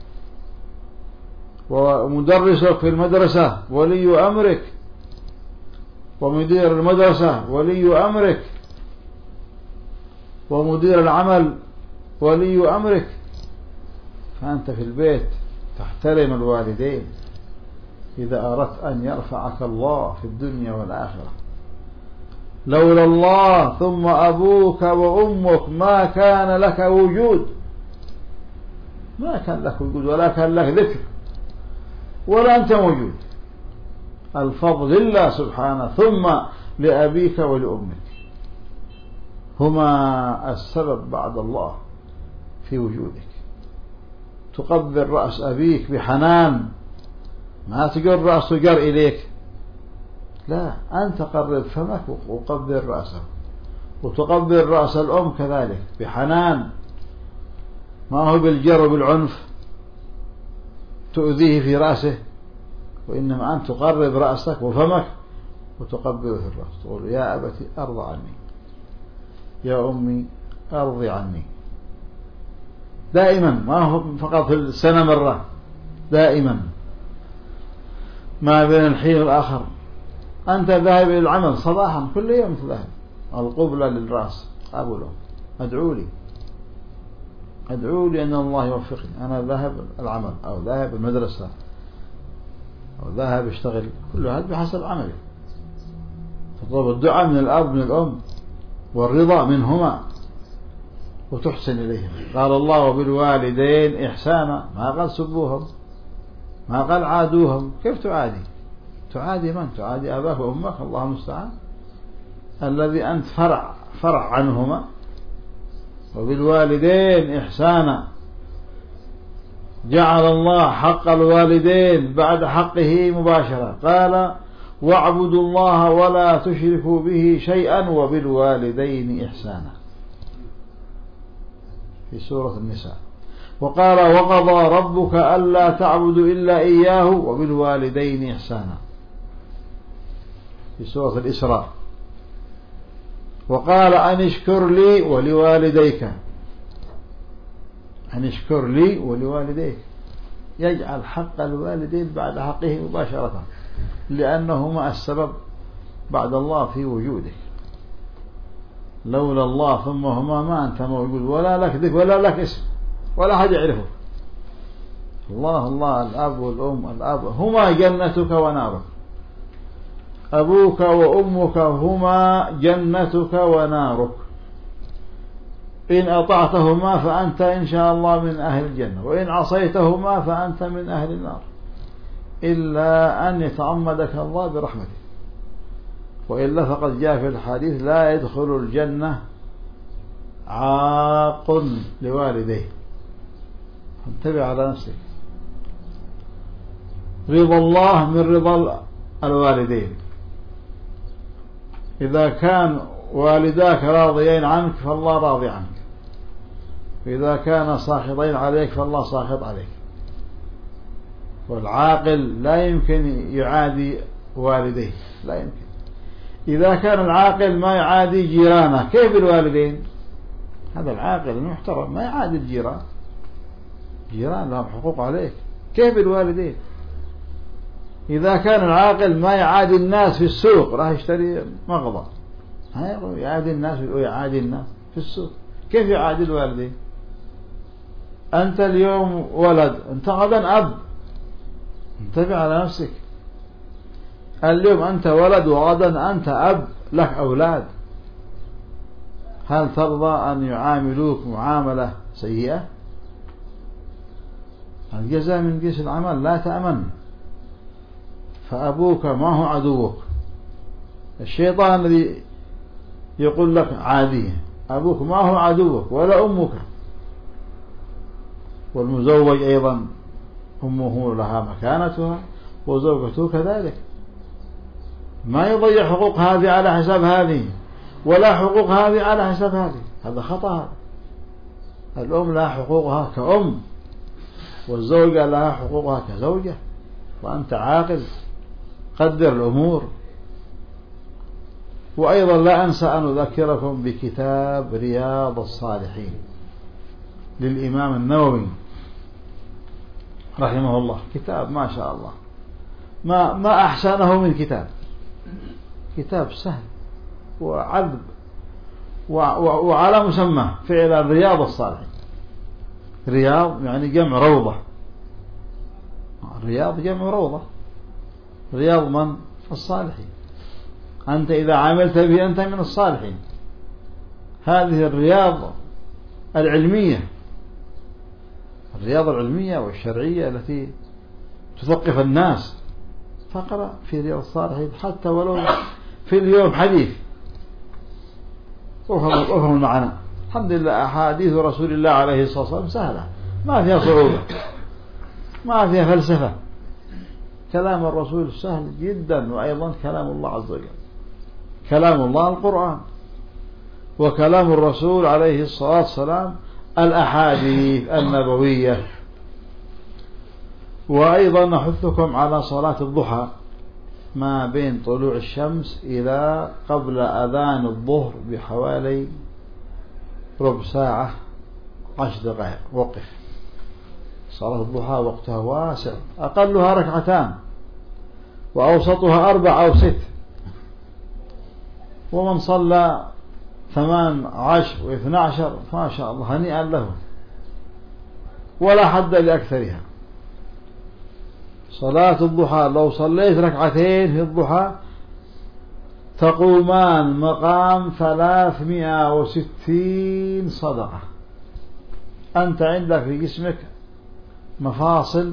ومدرسك في المدرسة ولي أمرك، ومدير المدرسة ولي أمرك، ومدير العمل ولي أمرك. فأنت في البيت تحترم الوالدين إذا أردت أن يرفعك الله في الدنيا والآخرة. لولا الله ثم أبوك وأمك ما كان لك وجود، ما كان لك وجود ولا كان لك ذكر ولا أنت موجود. الفضل لله سبحانه، ثم لأبيك ولأمك، هما السبب بعد الله في وجودك. تقبل رأس أبيك بحنان، ما تقر رأسه جر إليك، لا، أنت قرب فمك وقبل رأسه، وتقبل رأس الأم كذلك بحنان، ما هو بالجر وبالعنف تؤذيه في رأسه، وإنما أنت تقرب رأسك وفمك وتقبله في الرأس، تقول: يا أبتي أرضى عني، يا أمي أرضي عني. دائما، ما هو فقط في السنة مرة، دائما ما بين الحين والآخر. أنت ذاهب إلى العمل صباحا كل يوم ذاهب، القبلة للرأس، أقول: أدعوا لي أن الله يوفقني، أنا ذاهب العمل أو ذاهب المدرسة أو ذاهب اشتغل، كل هذا بحسب عمله. تطلب الدعاء من الأب من الأم والرضا منهما وتحسن إليهم. قال الله: وبالوالدين إحسانا، ما قال سبوهم، ما قال عادوهم. كيف تعادي؟ تعادي من؟ تعادي أباك وأمك، الله المستعان، الذي أنت فرع عنهما. وبالوالدين إحسانا، جعل الله حق الوالدين بعد حقه مباشرة، قال: واعبدوا الله ولا تشركوا به شيئا وبالوالدين إحسانا في سورة النساء. وقال: وقضى ربك ألا تعبدوا إلا إياه وبالوالدين إحسانا في سورة الإسراء. وقال: أن اشكر لي ولوالديك، أن اشكر لي ولوالديك، يجعل حق الوالدين بعد حقه مباشرة، لأنهما السبب بعد الله في وجودك. لولا الله ثم هما ما أنت موجود، ولا لك ذكر ولا لك اسم ولا حد يعرفه. الله الأب والأم، الأب هما جنتك ونارك، أبوك وأمك هما جنتك ونارك، إن أطعتهما فأنت إن شاء الله من أهل الجنة، وإن عصيتهما فأنت من أهل النار، إلا أن يتعمدك الله برحمته، وإلا فقد جاء في الحديث: لا يدخل الجنة عاق لوالديه. انتبه على نفسك. رضا الله من رضا الوالدين. إذا كان والداك راضيين عنك فالله راضي عنك، وإذا كان ساخطين عليك فالله ساخط عليك. والعاقل لا يمكن يعادي والديه، لا يمكن. إذا كان العاقل ما يعادي جيرانه كيف الوالدين؟ هذا العاقل المحترم ما يعادي الجيران، جيران لهم حقوق عليك، كيف الوالدين؟ إذا كان العاقل ما يعادي الناس في السوق، راح يشتري مغضى يعادي الناس ويعادي الناس في السوق، كيف يعادي الوالدين؟ أنت اليوم ولد، أنت غدا أب، انتبه على نفسك. اليوم أنت ولد وغدا أنت أب، لك أولاد، هل ترضى أن يعاملوك معاملة سيئة؟ الجزاء من جنس العمل، لا تأمن. فأبوك ما هو عدوك، الشيطان الذي يقول لك عادية، أبوك ما هو عدوك ولا أمك. والمزوج أيضا أمه لها مكانتها وزوجته كذلك، ما يضيع حقوق هذه على حساب هذه ولا حقوق هذه على حساب هذه، هذا خطأ. الأم لها حقوقها كأم، والزوجة لها حقوقها كزوجة، وأنت عاقل قدر الأمور. وأيضا لا أنسى أن أذكركم بكتاب رياض الصالحين للإمام النووي رحمه الله، كتاب ما شاء الله ما أحسنه من كتاب سهل وعذب وعلى مسمى فعلا رياض الصالحين. رياض يعني جمع روضة، رياض جمع روضة، رياض من؟ الصالحين. أنت إذا عملت به أنت من الصالحين. هذه الرياض العلمية، الرياض العلمية والشرعية التي تثقف الناس، فقرأ في رياض الصالحين حتى ولو في اليوم حديث وفهم المعنى. الحمد لله أحاديث رسول الله عليه الصلاة والسلام سهلة، ما فيها صعوبة، ما فيها فلسفة، كلام الرسول سهل جدا. وأيضا كلام الله عز وجل، كلام الله القرآن، وكلام الرسول عليه الصلاة والسلام الأحاديث النبوية. وأيضا نحثكم على صلاة الضحى ما بين طلوع الشمس إلى قبل أذان الظهر بحوالي ربع ساعة 10 دقائق، وقف. صلاة الضحى وقتها واسع، أقلها 2 وأوسطها 4 أو 6، ومن صلى 18 و12 ما شاء الله هنيئا له، ولا حد لأكثرها. صلاة الضحى لو صليت 2 في الضحى تقومان مقام 360 صدقة. أنت عندك في جسمك مفاصل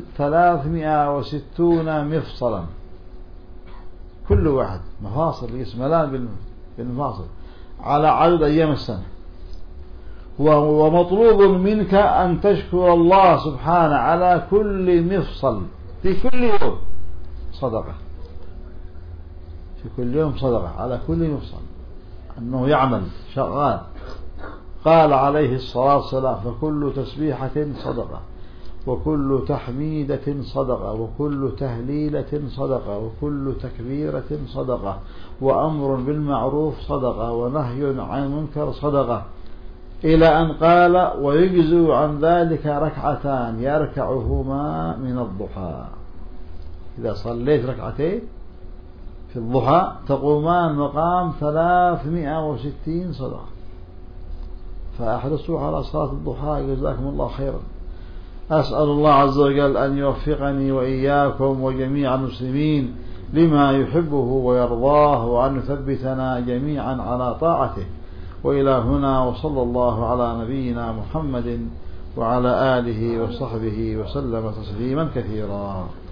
360 مفصلا، كل واحد مفاصل الجسم ملان بالمفاصل على عدد أيام السنة. ومطلوب منك أن تشكر الله سبحانه على كل مفصل، في كل يوم صدقة، في كل يوم صدقة على كل مفصل، أنه يعمل شغال. قال عليه الصلاة والسلام: فكل تسبيحة صدقة، وكل تحميدة صدقة، وكل تهليلة صدقة، وكل تكبيرة صدقة، وأمر بالمعروف صدقة، ونهي عن المنكر صدقة، إلى أن قال: ويجزء عن ذلك 2 يركعهما من الضحى. إذا صليت 2 في الضحى تقومان مقام 360 صدقة. فأحرصوا على صلاة الضحى، جزاكم الله خيرا. أسأل الله عز وجل أن يوفقني وإياكم وجميع المسلمين لما يحبه ويرضاه، وأن يثبتنا جميعا على طاعته. وإلى هنا، وصلى الله على نبينا محمد وعلى آله وصحبه وسلم تسليما كثيرا.